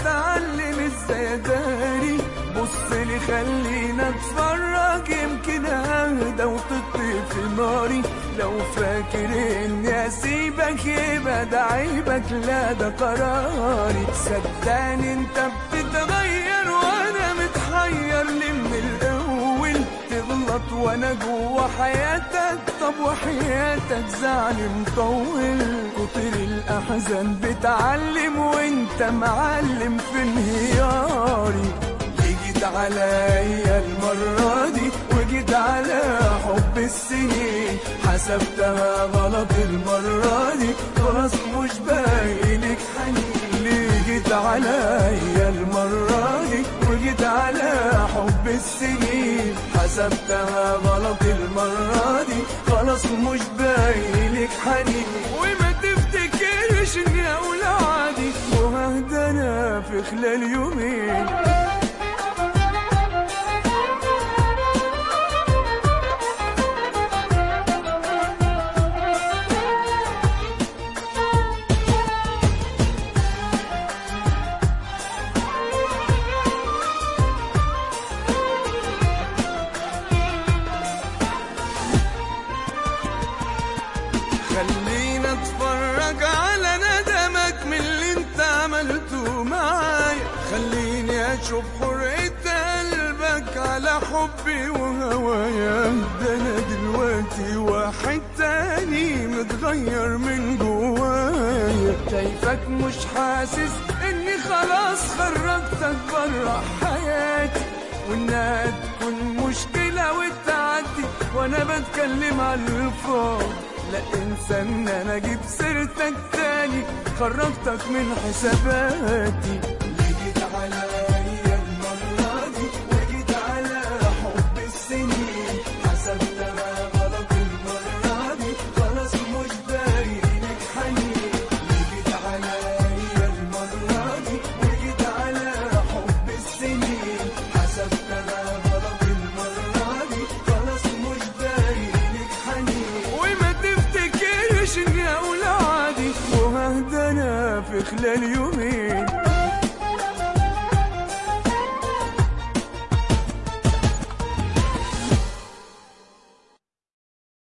اتعلم ازاي اداري. بص لي خلينا اتفرج يمكن اهدى وتطفي في ناري. لو فاكر اني اسيبك يبقى ده عيبك، لا ده قراري. صدقني انت بتتغير وانا متحير ليه من الاول تغلط وانا جوا حياتك. طب وحياتك زعل مطول، كتر الاحزان بتعلم وانت معلم في انهياري. جيت عليا المرة دي وجيت على حب السنين، حسبتها غلط المرة دي خلاص مش باقيلك حنين. ليه جيت عليا المرة دي وجيت على حب السنين، حسبتها غلط المرة دي خلاص مش باقيلك حنين. وما تفتكرش اني اقول عادي وههدى انا في خلال يومين. خلينا اتفرج على ندمك من اللي انت عملته معايا. خليني اشوف حرية قلبك على حبي وهوايا. ده انا دلوقتي واحد تاني متغير من جوايا. شايفك مش حاسس اني خلاص خرجتك برا حياتي، وانها تكون مشكلة وتعدي وانا بتكلم على الفاضي. لا انسى ان انا اجيب سيرتك تاني، خرجتك من حساباتي. جيت عليا المرة دي وجيت على حب السنين، حسبتها غلط المرة دي خلاص مش باقيلك حنين. جيت عليا المرة دي وجيت على حب السنين، حسبتها غلط المرة دي خلاص مش باقيلك حنين. وما تفتكرش اني اقول عادي وههدى انا في خلال يومين.